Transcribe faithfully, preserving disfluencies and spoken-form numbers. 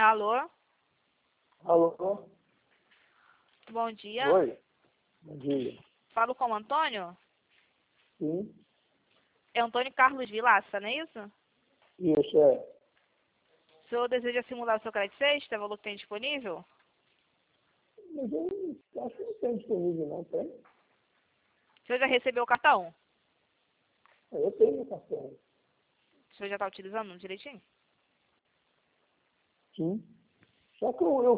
Alô? Alô? Bom dia. Oi? Bom dia. Falo com o Antônio? Sim? É Antônio Carlos Vilaça, não é isso? Isso, é. O senhor deseja simular o seu crédito sexta, valor que tem disponível? Mas eu acho que não tem disponível, não, tem? O senhor já recebeu o cartão? Eu tenho cartão. O senhor já está utilizando direitinho? Sim. Só que eu, eu